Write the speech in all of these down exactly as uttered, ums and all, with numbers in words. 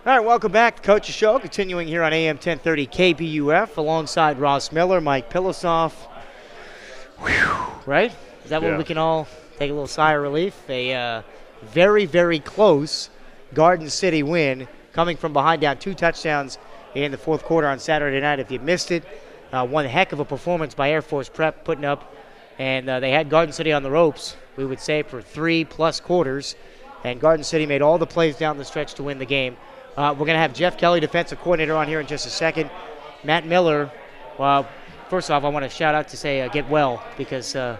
All right, welcome back to Coach's Show, continuing here on A M ten thirty K B U F alongside Ross Miller, Mike Pilosoff. Whew, right? Is that yeah. what we can all take a little sigh of relief? A uh, very, very close Garden City win coming from behind, down two touchdowns in the fourth quarter on Saturday night. If you missed it, uh, one heck of a performance by Air Force Prep putting up, and uh, they had Garden City on the ropes, we would say, for three-plus quarters, and Garden City made all the plays down the stretch to win the game. Uh, we're going to have Jeff Kelly, defensive coordinator, on here in just a second. Matt Miller, well, first off, I want to shout out to say uh, get well, because uh,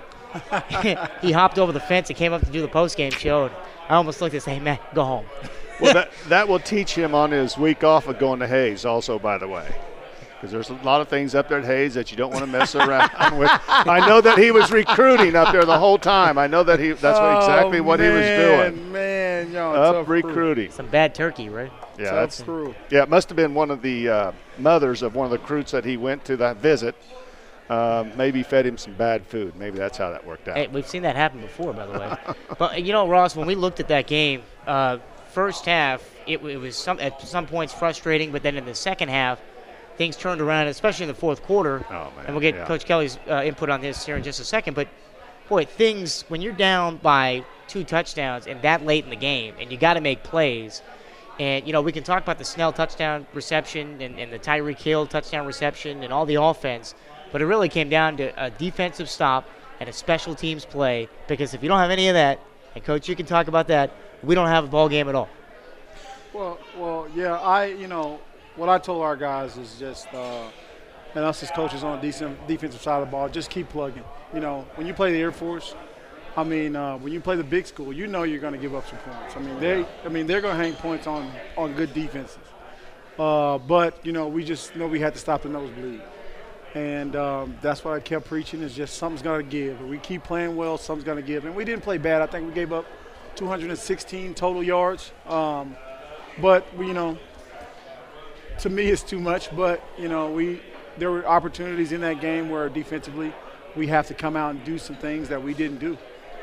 he hopped over the fence and came up to do the post-game show, and I almost looked and said, hey, Matt, go home. Well, that, that will teach him on his week off of going to Hayes also, by the way. Because there's a lot of things up there at Hayes that you don't want to mess around with. I know that he was recruiting up there the whole time. I know that he that's what, exactly oh, what man, he was doing. Man, y'all up recruiting. Crew. Some bad turkey, right? Yeah, tough that's crew. Yeah, it must have been one of the uh, mothers of one of the recruits that he went to that visit. Um, maybe fed him some bad food. Maybe that's how that worked out. Hey, we've seen that happen before, by the way. But, you know, Ross, when we looked at that game, uh, first half, it, it was some at some points frustrating, but then in the second half, things turned around, especially in the fourth quarter. Oh, man. And we'll get yeah. Coach Kelly's uh, input on this here in just a second. But, boy, things, when you're down by two touchdowns and that late in the game, and you got to make plays, and, you know, we can talk about the Snell touchdown reception and, and the Tyreek Hill touchdown reception and all the offense, but it really came down to a defensive stop and a special teams play, because if you don't have any of that, and, Coach, you can talk about that, we don't have a ball game at all. Well, well, yeah, I, you know, what I told our guys is just, uh, and us as coaches on the decent defensive side of the ball, just keep plugging. You know, when you play the Air Force, I mean, uh, when you play the big school, you know you're going to give up some points. I mean, they, I mean, they're going to hang points on, on good defenses. Uh, but you know, we just know we had to stop the nosebleed, and um, that's what I kept preaching. Is just something's going to give. If we keep playing well, something's going to give. And we didn't play bad. I think we gave up two hundred sixteen total yards. Um, but we, you know. To me, it's too much, but, you know, we there were opportunities in that game where defensively we have to come out and do some things that we didn't do.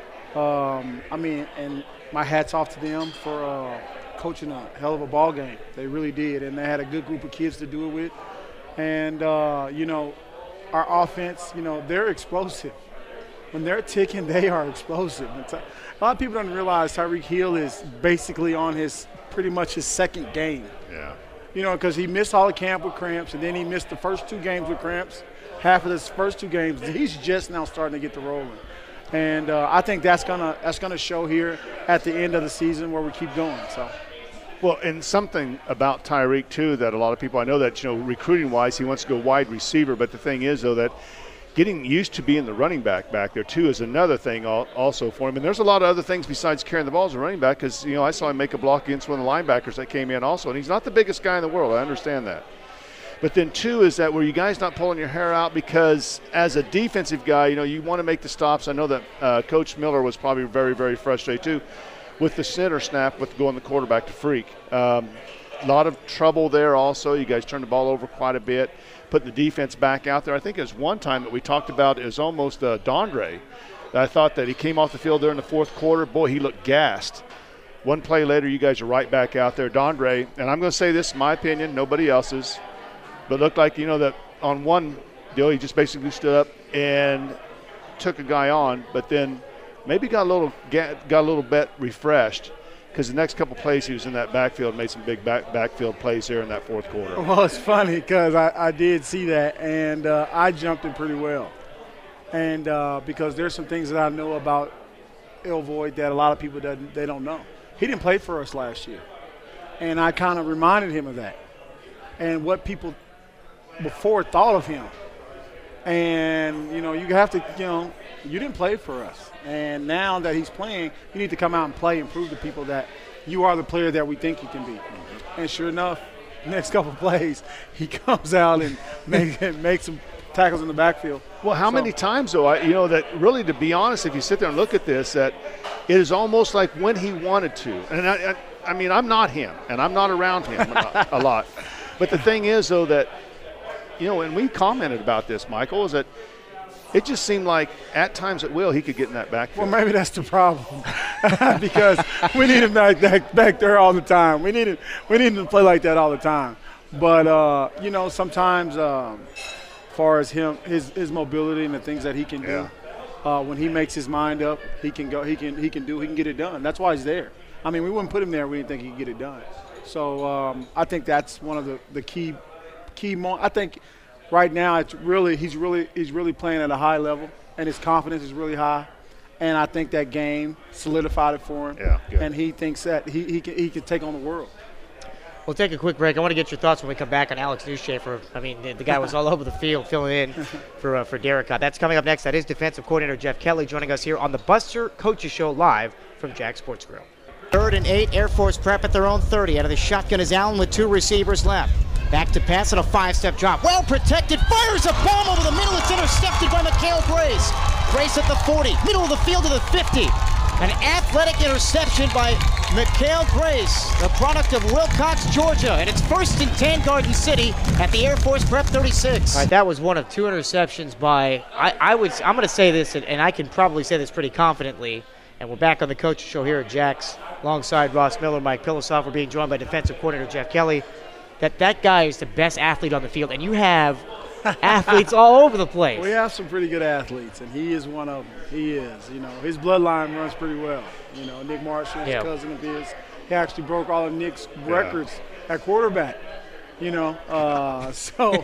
Um, I mean, and my hat's off to them for uh, coaching a hell of a ball game. They really did, and they had a good group of kids to do it with. And, uh, you know, our offense, you know, they're explosive. When they're ticking, they are explosive. A lot of people don't realize Tyreek Hill is basically on his pretty much his second game. Yeah. You know, because he missed all the camp with cramps, and then he missed the first two games with cramps. Half of his first two games, he's just now starting to get the rolling, and uh, I think that's gonna that's gonna show here at the end of the season where we keep going. So, well, and something about Tyreek too that a lot of people I know that you know recruiting wise he wants to go wide receiver, but the thing is though that getting used to being the running back back there too is another thing also for him. And there's a lot of other things besides carrying the ball as a running back, because you know I saw him make a block against one of the linebackers that came in also, and he's not the biggest guy in the world. I understand that. But then two is that were you guys not pulling your hair out, because as a defensive guy, you know you want to make the stops. I know that uh, Coach Miller was probably very very frustrated too with the center snap with going the quarterback to freak. Um, a lot of trouble there also. You guys turned the ball over quite a bit, putting the defense back out there. I think there's one time that we talked about is almost uh, Dondre. I thought that he came off the field there in the fourth quarter. Boy, he looked gassed. One play later, you guys are right back out there. Dondre, and I'm going to say this in my opinion, nobody else's, but looked like, you know, that on one deal he just basically stood up and took a guy on, but then maybe got a little got a little bit refreshed, because the next couple plays he was in that backfield, made some big back, backfield plays here in that fourth quarter. Well, it's funny because I, I did see that, and uh, I jumped in pretty well. And uh, because there's some things that I know about Elvoy that a lot of people doesn't, they don't know. He didn't play for us last year, and I kind of reminded him of that and what people before thought of him. And, you know, you have to, you know, you didn't play for us. And now that he's playing, you need to come out and play and prove to people that you are the player that we think you can be. Mm-hmm. And sure enough, next couple of plays, he comes out and makes makes some tackles in the backfield. Well, how so. many times, though, I, you know, that really, to be honest, if you sit there and look at this, that it is almost like when he wanted to. And, I, I, I mean, I'm not him, and I'm not around him a lot. But the thing is, though, that, you know, and we commented about this, Michael, is that it just seemed like at times at will he could get in that backfield. Well, maybe that's the problem. because we need him back, back back there all the time. We need him, we need him to play like that all the time. But uh, you know, sometimes, um, as far as him, his his mobility and the things that he can do, Yeah. uh, when he makes his mind up, he can go. He can he can do. He can get it done. That's why he's there. I mean, we wouldn't put him there if we didn't think he could get it done. So um, I think that's one of the the key key. Mo- I think right now it's really he's really he's really playing at a high level, and his confidence is really high. And I think that game solidified it for him. Yeah, good. And he thinks that he he can he can take on the world. We'll take a quick break. I want to get your thoughts when we come back on Alex Newshafer. I mean, the, the guy was all over the field filling in for uh, for Derek Carr. That's coming up next. That is defensive coordinator Jeff Kelly joining us here on the Buster Coaches Show live from Jack Sports Grill. Third and eight, Air Force prep at their own thirty. Out of the shotgun is Allen with two receivers left. Back to pass on a five-step drop. Well protected, fires a bomb over the middle. It's intercepted by Mikhail Grace. Grace at the forty, middle of the field to the fifty. An athletic interception by Mikhail Grace, the product of Wilcox, Georgia. And it's first and ten, Garden City at the Air Force Prep thirty-six. All right, that was one of two interceptions by, I, I would, I'm going to say this, and, and I can probably say this pretty confidently. And we're back on the Coaches Show here at Jack's, alongside Ross Miller, Mike Pilosoff. We're being joined by defensive coordinator Jeff Kelly. That that guy is the best athlete on the field, and you have athletes all over the place. We have some pretty good athletes, and he is one of them. He is. You know, his bloodline runs pretty well. You know, Nick Marshall is Yeah. a cousin of his. He actually broke all of Nick's records at quarterback. You know, uh, so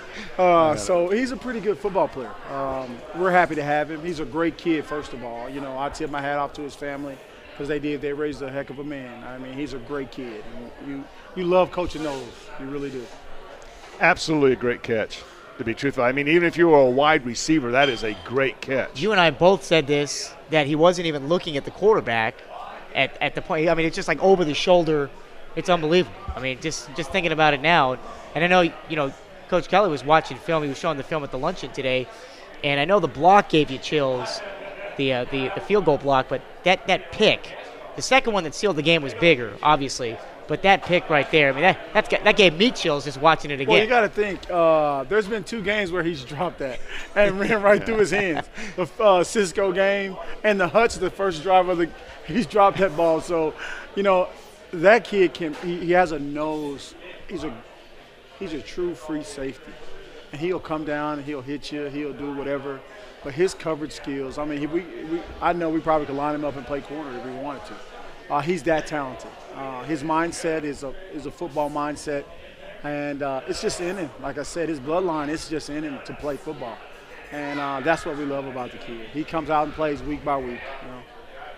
uh, so he's a pretty good football player. Um, we're happy to have him. He's a great kid, first of all. You know, I tip my hat off to his family because they did. They raised a heck of a man. I mean, he's a great kid. And you you love coaching those. You really do. Absolutely a great catch, to be truthful. I mean, even if you were a wide receiver, that is a great catch. You and I both said this, that he wasn't even looking at the quarterback at, at the point. I mean, it's just like over the shoulder. It's unbelievable. I mean, just just thinking about it now. And I know, you know, Coach Kelly was watching film. He was showing the film at the luncheon today. And I know the block gave you chills, the uh, the, the field goal block. But that, that pick, the second one that sealed the game was bigger, obviously. But that pick right there, I mean, that that's, that gave me chills just watching it again. Well, you got to think. Uh, there's been two games where he's dropped that and ran right through his hands. The uh, Cisco game and the Hutch, the first drive of the, he's dropped that ball. So, you know, that kid can. He, he has a nose. He's a he's a true free safety, and he'll come down and he'll hit you. He'll do whatever. But his coverage skills. I mean, he, we, we I know we probably could line him up and play corner if we wanted to. Uh, he's that talented. Uh, his mindset is a is a football mindset, and uh, it's just in him. Like I said, his bloodline is just in him to play football, and uh, that's what we love about the kid. He comes out and plays week by week. You know.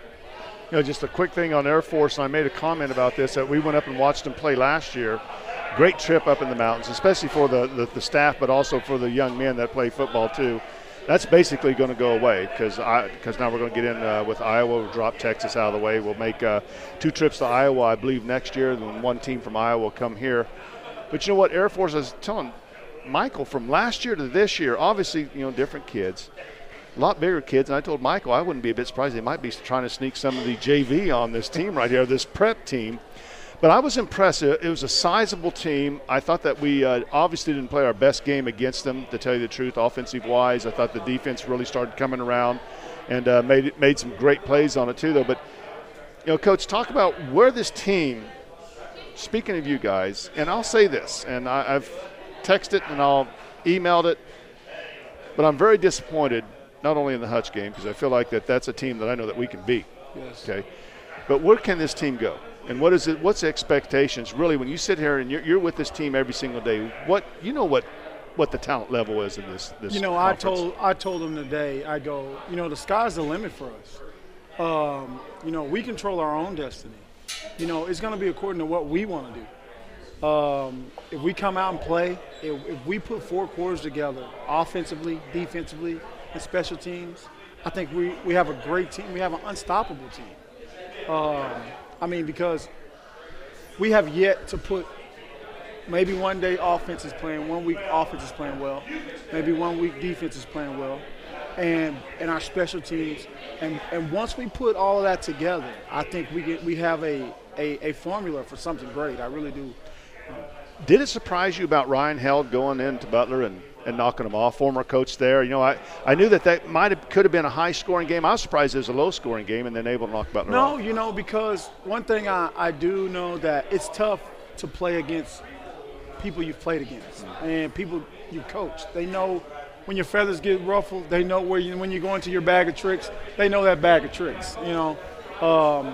You know, just a quick thing on Air Force, and I made a comment about this, that we went up and watched them play last year. Great trip up in the mountains, especially for the, the, the staff, but also for the young men that play football too. That's basically going to go away because because now we're going to get in uh, with Iowa. We'll drop Texas out of the way. We'll make uh, two trips to Iowa, I believe, next year. And then one team from Iowa will come here. But you know what? Air Force, I was telling Michael, from last year to this year, obviously, you know, different kids, a lot bigger kids. And I told Michael I wouldn't be a bit surprised. They might be trying to sneak some of the J V on this team right here, this prep team. But I was impressed. It was a sizable team. I thought that we uh, obviously didn't play our best game against them, to tell you the truth, offensive-wise. I thought the defense really started coming around and uh, made made some great plays on it too, though. But, you know, Coach, talk about where this team, speaking of you guys, and I'll say this, and I, I've texted and I'll emailed it, but I'm very disappointed, not only in the Hutch game, because I feel like that that's a team that I know that we can beat. Yes. Okay, but where can this team go? And what is it? What's the expectations really when you sit here and you're, you're with this team every single day? What you know what what the talent level is in this this. You know, conference. I told I told them today. I go, you know, the sky's the limit for us. Um, you know, we control our own destiny. You know, it's going to be according to what we want to do. Um, if we come out and play, if, if we put four quarters together, offensively, defensively, and special teams, I think we, we have a great team. We have an unstoppable team. Um, I mean, because we have yet to put maybe one day offense is playing, one week offense is playing well, maybe one week defense is playing well, and and our special teams. And, and once we put all of that together, I think we get we have a, a, a formula for something great. I really do. Did it surprise you about Ryan Held going into Butler and and knocking them off. Former coach there. You know, I, I knew that that might have could have been a high-scoring game. I was surprised it was a low-scoring game and then able to knock Butler off. No, you know, because one thing I, I do know that it's tough to play against people you've played against and people you coach. They know when your feathers get ruffled, they know where you, when you go into your bag of tricks, they know that bag of tricks, you know. Um,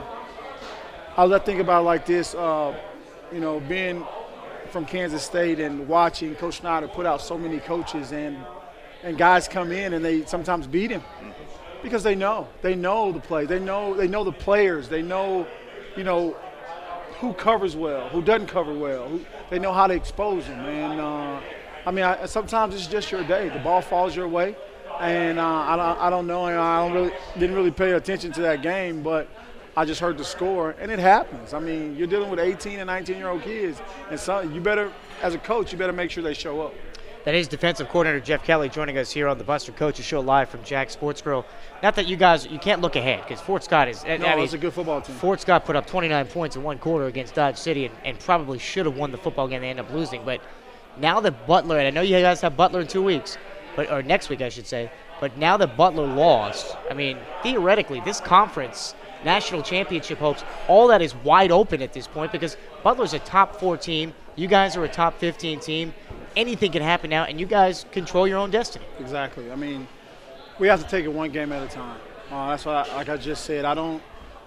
I let think about it like this, uh, you know, being from Kansas State and watching Coach Snyder put out so many coaches and and guys come in and they sometimes beat him because they know. They know the play. They know they know the players. They know, you know, who covers well, who doesn't cover well. Who, they know how to expose them. And, uh, I mean, I, sometimes it's just your day. The ball falls your way. And uh, I, don't, I don't know. I don't really, didn't really pay attention to that game, but I just heard the score, and it happens. I mean, you're dealing with eighteen and nineteen-year-old kids, and so you better, as a coach, you better make sure they show up. That is defensive coordinator Jeff Kelly joining us here on the Buster Coaches Show live from Jack's Sports Grill. Not that you guys, you can't look ahead because Fort Scott is. No, I mean, it's a good football team. Fort Scott put up twenty-nine points in one quarter against Dodge City and, and probably should have won the football game. They end up losing. But now that Butler, and I know you guys have Butler in two weeks, but or next week I should say, but now that Butler lost, I mean, theoretically, this conference national championship hopes, all that is wide open at this point because Butler's a top four team. You guys are a top fifteen team. Anything can happen now, and you guys control your own destiny. Exactly. I mean, we have to take it one game at a time. Uh, that's why, like I just said, I don't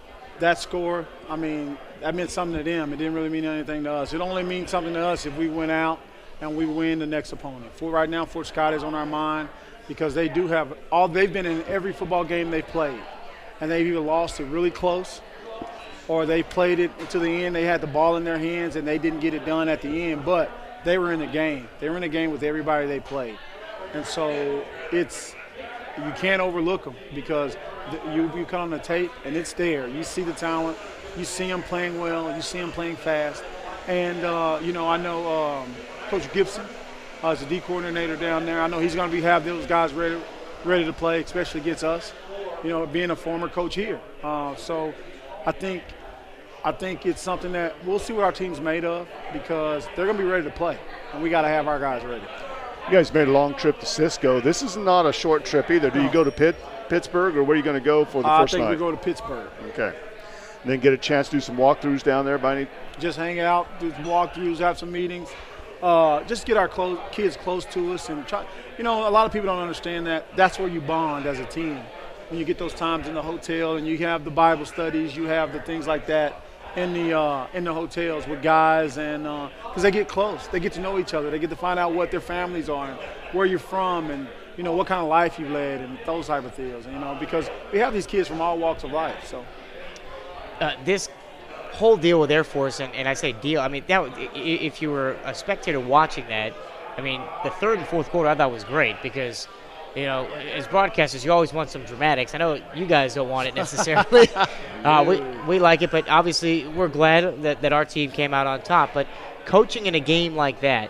– that score, I mean, that meant something to them. It didn't really mean anything to us. It only means something to us if we went out and we win the next opponent. For right now, Fort Scott is on our mind because they do have – all they've been in every football game they've played, and they've either lost it really close or they played it to the end. They had the ball in their hands, and they didn't get it done at the end, but – they were in the game. They were in the game with everybody they played. And so it's – you can't overlook them because you, you come on the tape, and it's there. You see the talent. You see them playing well. You see them playing fast. And, uh, you know, I know um, Coach Gibson uh, is the D coordinator down there. I know he's going to be have those guys ready ready to play, especially against us, you know, being a former coach here. Uh, so I think – I think it's something that we'll see what our team's made of because they're going to be ready to play, and we got to have our guys ready. You guys made a long trip to Cisco. This is not a short trip either. Do no. you go to Pitt, Pittsburgh, or where are you going to go for the uh, first night? I think we go to Pittsburgh. Okay. And then get a chance to do some walkthroughs down there by any? Just hang out, do some walkthroughs, have some meetings. Uh, just get our close, kids close to us and try. You know, a lot of people don't understand that. That's where you bond as a team. When you get those times in the hotel and you have the Bible studies, you have the things like that. In the uh, in the hotels with guys, and because uh, they get close, they get to know each other, they get to find out what their families are, and where you're from, and you know what kind of life you led, and those type of things. You know, because we have these kids from all walks of life. So uh, this whole deal with Air Force, and, and I say deal, I mean that if you were a spectator watching that, I mean the third and fourth quarter I thought was great because. You know, as broadcasters, you always want some dramatics. I know you guys don't want it necessarily. uh, we we like it, but obviously we're glad that, that our team came out on top. But coaching in a game like that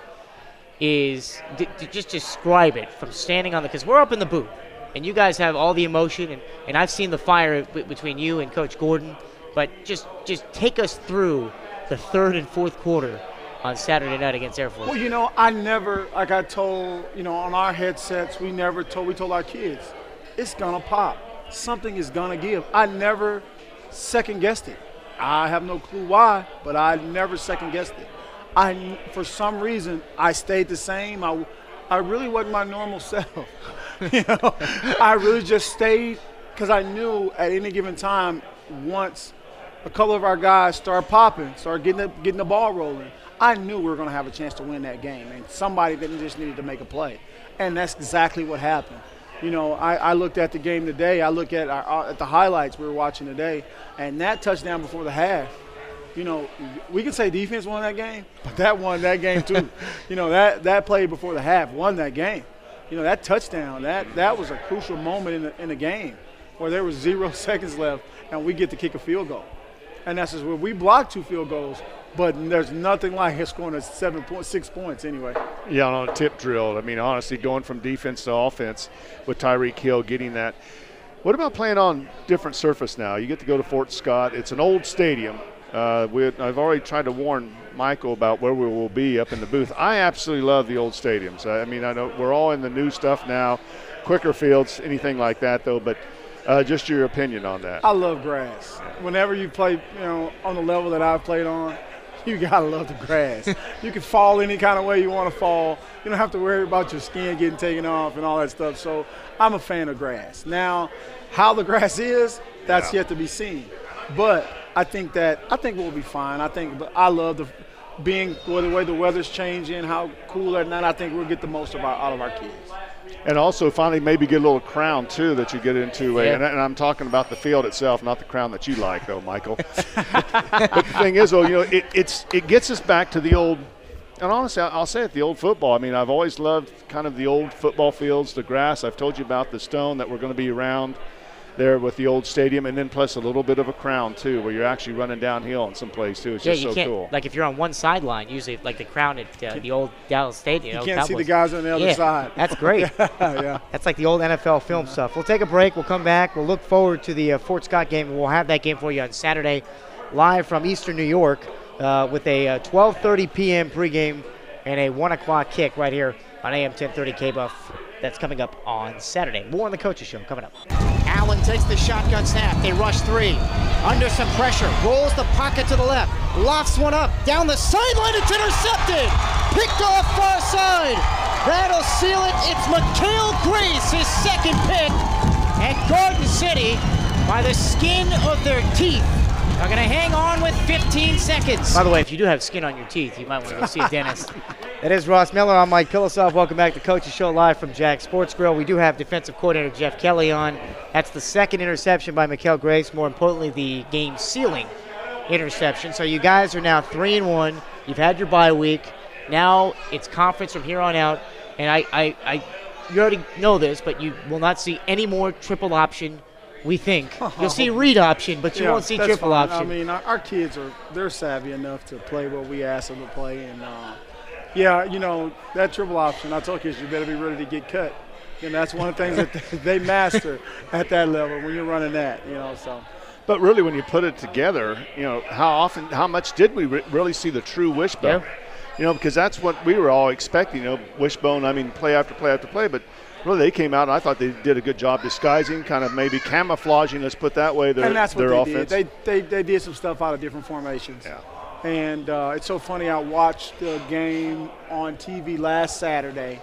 is d- d- just describe it from standing on the – because we're up in the booth, and you guys have all the emotion, and, and I've seen the fire b- between you and Coach Gordon. But just just take us through the third and fourth quarter on Saturday night against Air Force. Well, you know, I never, like I told, you know, on our headsets, we never told, we told our kids, it's going to pop. Something is going to give. I never second-guessed it. I have no clue why, but I never second-guessed it. I, for some reason, I stayed the same. I, I really wasn't my normal self. you know, I really just stayed because I knew at any given time, once a couple of our guys start popping, start getting the, getting the ball rolling, I knew we were going to have a chance to win that game, and somebody didn't just needed to make a play. And that's exactly what happened. You know, I, I looked at the game today. I look at, our, at the highlights we were watching today, and that touchdown before the half, you know, we could say defense won that game, but that won that game too. you know, that, that play before the half won that game. You know, that touchdown, that, that was a crucial moment in the, in the game where there was zero seconds left, and we get to kick a field goal. And that's just where we blocked two field goals, but there's nothing like us scoring a seven point six points anyway. Yeah, on a tip drill. I mean, honestly, going from defense to offense with Tyreek Hill getting that. What about playing on different surface now? You get to go to Fort Scott. It's an old stadium. Uh, we, I've already tried to warn Michael about where we will be up in the booth. I absolutely love the old stadiums. I, I mean, I know we're all in the new stuff now, quicker fields, anything like that, though. But uh, just your opinion on that. I love grass. Whenever you play, you know, on the level that I've played on, you gotta love the grass. You can fall any kind of way you want to fall. You don't have to worry about your skin getting taken off and all that stuff. So I'm a fan of grass. Now, how the grass is, that's yeah. yet to be seen. But I think that I think we'll be fine. I think, but I love the being well, the way the weather's changing, how cool at night. I think we'll get the most of our, out of our kids. And also, finally, maybe get a little crown too that you get into. A, yeah. and, and I'm talking about the field itself, not the crown that you like, though, Michael. But the thing is, though, you know, it, it's it gets us back to the old. And honestly, I'll say it, the old football. I mean, I've always loved kind of the old football fields, the grass. I've told you about the stone that we're going to be around there with the old stadium, and then plus a little bit of a crown too, where you're actually running downhill in some place too. It's yeah, just you so can't, cool. Like if you're on one sideline, usually like the crown at uh, the old Dallas Stadium. You know, can't see the Cowboys. guys on the other yeah, side. That's great. yeah. That's like the old N F L film stuff. We'll take a break. We'll come back. We'll look forward to the uh, Fort Scott game. We'll have that game for you on Saturday, live from Eastern New York, uh, with a uh, twelve thirty p.m. pregame and a one o'clock kick right here on A M ten thirty K-Buff. That's coming up on Saturday. More on the Coaches Show coming up. Allen takes the shotgun snap. They rush three. Under some pressure. Rolls the pocket to the left. Lofts one up. Down the sideline. It's intercepted. Picked off far side. That'll seal it. It's Mikal Grace, his second pick. And Garden City, by the skin of their teeth, are going to hang on with fifteen seconds. By the way, if you do have skin on your teeth, you might want to go see a dentist. That is Ross Miller. I'm Mike Pilosoff. Welcome back to Coach's Show live from Jack Sports Grill. We do have defensive coordinator Jeff Kelly on. That's the second interception by Mikal Grace. More importantly, the game-sealing interception. So you guys are now three and one. You've had your bye week. Now it's conference from here on out. And I, I, I, you already know this, but you will not see any more triple option. We think you'll see read option, but you yeah, won't see that's triple fine. option. I mean, our, our kids are they're savvy enough to play what we ask them to play, and uh, yeah, you know that triple option. I told kids you better be ready to get cut, and that's one of the things that they master at that level when you're running that. You know, so. But really, when you put it together, you know, how often, how much did we re- really see the true wishbone? Yeah. You know, because that's what we were all expecting. You know, wishbone. I mean, play after play after play, but. Really, they came out, and I thought they did a good job disguising, kind of maybe camouflaging, let's put that way, their, and that's what their they offense. Did. They, they, they did some stuff out of different formations. Yeah. And uh, it's so funny, I watched the game on T V last Saturday,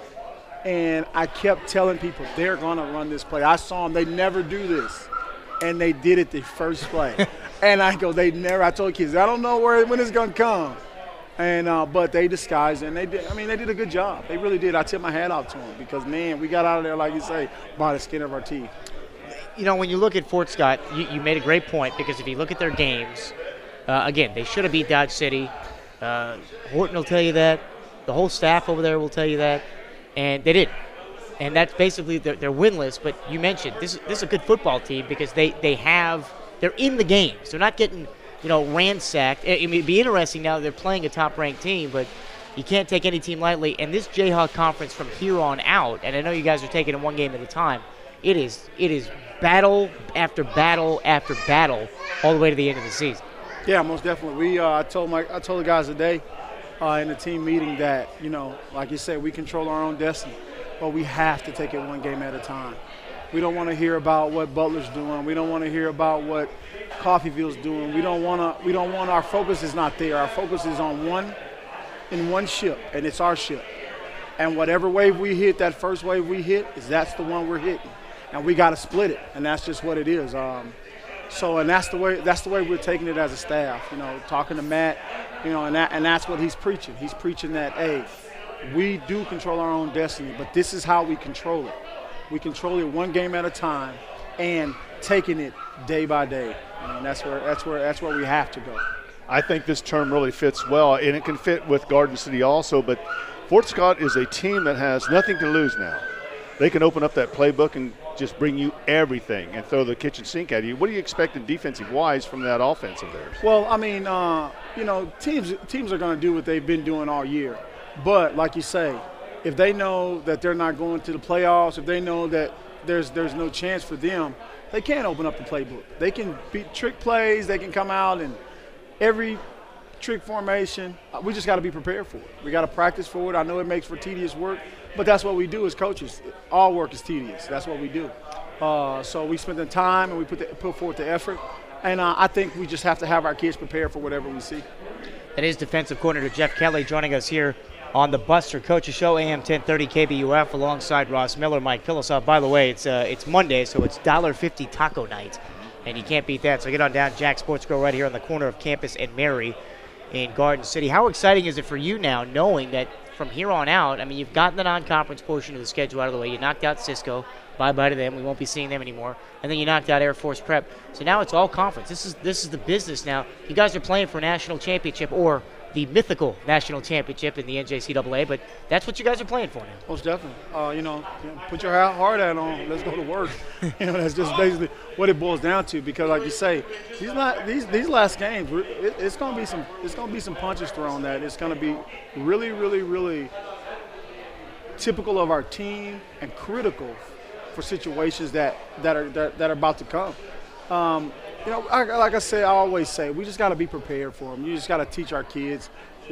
and I kept telling people, they're going to run this play. I saw them. They never do this. And they did it the first play. And I go, they never – I told kids, I don't know where when it's going to come. And uh, but they disguised it, and they did. I mean, they did a good job. They really did. I tip my hat off to them because, man, we got out of there, like you say, by the skin of our teeth. You know, when you look at Fort Scott, you, you made a great point because if you look at their games, uh, again, they should have beat Dodge City. Uh, Horton will tell you that. The whole staff over there will tell you that. And they didn't. And that's basically they're, they're winless. But you mentioned this, this is a good football team because they, they have – they're in the games. They're not getting – you know, ransacked. I mean, it'd be interesting now that they're playing a top-ranked team, but you can't take any team lightly. And this Jayhawk conference from here on out, and I know you guys are taking it one game at a time, it is it is battle after battle after battle all the way to the end of the season. Yeah, most definitely. We uh, I told my I told the guys today uh, in the team meeting that, you know, like you said, we control our own destiny, but we have to take it one game at a time. We don't want to hear about what Butler's doing. We don't want to hear about what Coffeyville's doing. We don't want to. We don't want. Our focus is not there. Our focus is on one, in one ship, and it's our ship. And whatever wave we hit, that first wave we hit, is that's the one we're hitting, and we got to split it. And that's just what it is. Um, so, and that's the way. That's the way we're taking it as a staff. You know, talking to Matt. You know, and that, and that's what he's preaching. He's preaching that, hey, we do control our own destiny, but this is how we control it. We control it one game at a time, and taking it day by day. And that's where that's where that's where we have to go. I think this term really fits well, and it can fit with Garden City also. But Fort Scott is a team that has nothing to lose now. They can open up that playbook and just bring you everything and throw the kitchen sink at you. What are you expecting defensive-wise from that offense of theirs? Well, I mean, uh, you know, teams teams are going to do what they've been doing all year. But like you say, if they know that they're not going to the playoffs, if they know that there's there's no chance for them, they can open up the playbook. They can beat trick plays. They can come out and every trick formation, uh, we just got to be prepared for it. We got to practice for it. I know it makes for tedious work, but that's what we do as coaches. All work is tedious. That's what we do. Uh, so we spend the time and we put the, put forth the effort, and uh, I think we just have to have our kids prepared for whatever we see. That is defensive coordinator Jeff Kelly joining us here on the Buster Coaches Show, A M ten thirty K B U F, alongside Ross Miller, Mike Pilosoff. By the way, it's uh, it's Monday, so it's one dollar fifty taco night, and you can't beat that. So get on down Jack Sports Grill right here on the corner of Campus and Mary in Garden City. How exciting is it for you now, knowing that from here on out, I mean, you've gotten the non-conference portion of the schedule out of the way. You knocked out Cisco. Bye-bye to them. We won't be seeing them anymore. And then you knocked out Air Force Prep. So now it's all conference. This is this is the business now. You guys are playing for a national championship, or the mythical national championship in the N J C double A, but that's what you guys are playing for now. Most definitely. Uh, you know, put your hard hat on. Let's go to work. You know, that's just basically what it boils down to. Because, like you say, these not, these these last games, it, it's gonna be some it's gonna be some punches thrown. That it's gonna be really, really, really typical of our team and critical for situations that that are that, that are about to come. Um, You know, I, like I say, I always say, we just got to be prepared for them. You just got to teach our kids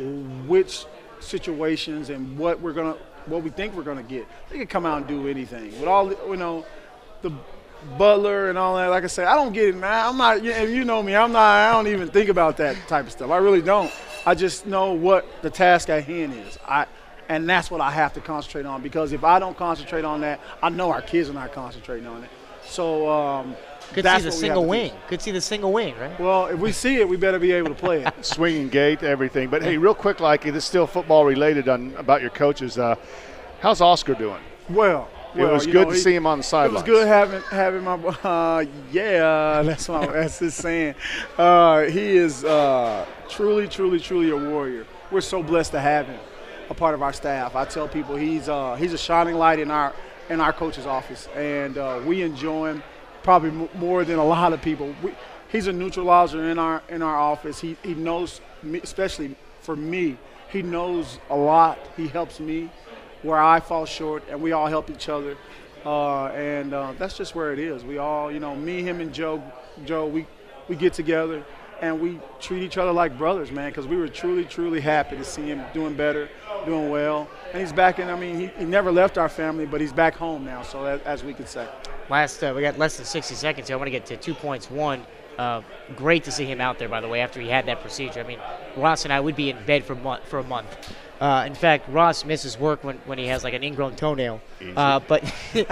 which situations and what we're gonna, what we think we're gonna get. They can come out and do anything. With all, the, you know, the Butler and all that. Like I say, I don't get it, man. I'm not. You, you know me. I'm not. I don't even think about that type of stuff. I really don't. I just know what the task at hand is. I. And that's what I have to concentrate on, because if I don't concentrate on that, I know our kids are not concentrating on it. So. Um, Could That's see the what we single have to wing. do. Could see the single wing, right? Well, if we see it, we better be able to play it. Swinging gate, everything. But, hey, real quick, like, this is still football related on about your coaches. Uh, how's Oscar doing? Well, well it was you good know, to he, see him on the It sidelines. was good having having my uh, yeah. That's my that's his saying. Uh, he is uh, truly, truly, truly a warrior. We're so blessed to have him a part of our staff. I tell people he's uh, he's a shining light in our in our coach's office, and uh, we enjoy him probably m- more than a lot of people. We, he's a neutralizer in our in our office. He he knows me, especially for me. He knows a lot. He helps me where I fall short, and we all help each other. Uh, and uh, that's just where it is. We all, you know, me, him, and Joe, Joe, we, we get together, and we treat each other like brothers, man, because we were truly, truly happy to see him doing better, doing well. And he's back in, I mean, he, he never left our family, but he's back home now, so as, as we could say. Last, uh, we got less than sixty seconds here. I want to get to two points. One, uh, great to see him out there, by the way, after he had that procedure. I mean, Ross and I would be in bed for, month, for a month. Uh, in fact, Ross misses work when, when he has like an ingrown toenail. Uh, but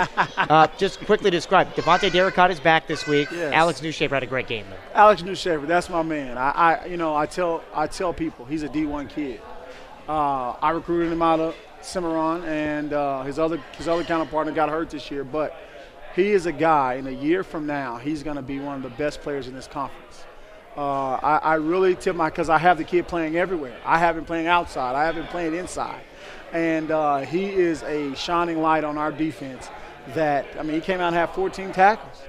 uh, just quickly describe, Devontae Derricott is back this week. Yes. Alex Newshaver had a great game, though. Alex Newshaver, that's my man. I, I, you know, I tell I tell people he's a D one kid. Uh, I recruited him out of Cimarron, and uh, his other his other counterpart got hurt this year. But he is a guy. In a year from now, he's going to be one of the best players in this conference. Uh, I, I really tip my, because I have the kid playing everywhere. I have him playing outside. I have him playing inside. And uh, he is a shining light on our defense that, I mean, he came out and had fourteen tackles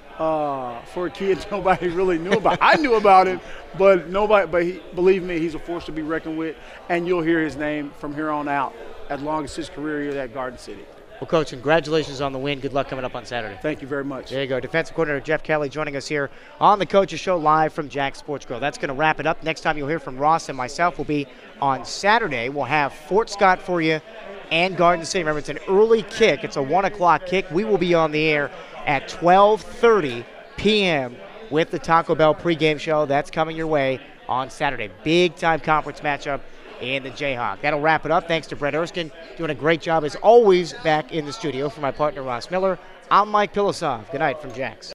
uh, for a kid nobody really knew about. I knew about him, but nobody, but he, believe me, he's a force to be reckoned with, and you'll hear his name from here on out as long as his career here at Garden City. Well, Coach, congratulations on the win. Good luck coming up on Saturday. Thank you very much. There you go. Defensive coordinator Jeff Kelly joining us here on the Coaches Show live from Jack Sports Grill. That's going to wrap it up. Next time you'll hear from Ross and myself will be on Saturday. We'll have Fort Scott for you and Garden City. Remember, it's an early kick. It's a one o'clock kick. We will be on the air at twelve thirty p.m. with the Taco Bell pregame show. That's coming your way on Saturday. Big-time conference matchup in the Jayhawk. That'll wrap it up. Thanks to Brett Erskine, doing a great job as always back in the studio. For my partner Ross Miller, I'm Mike Pilosoff. Good night from Jax.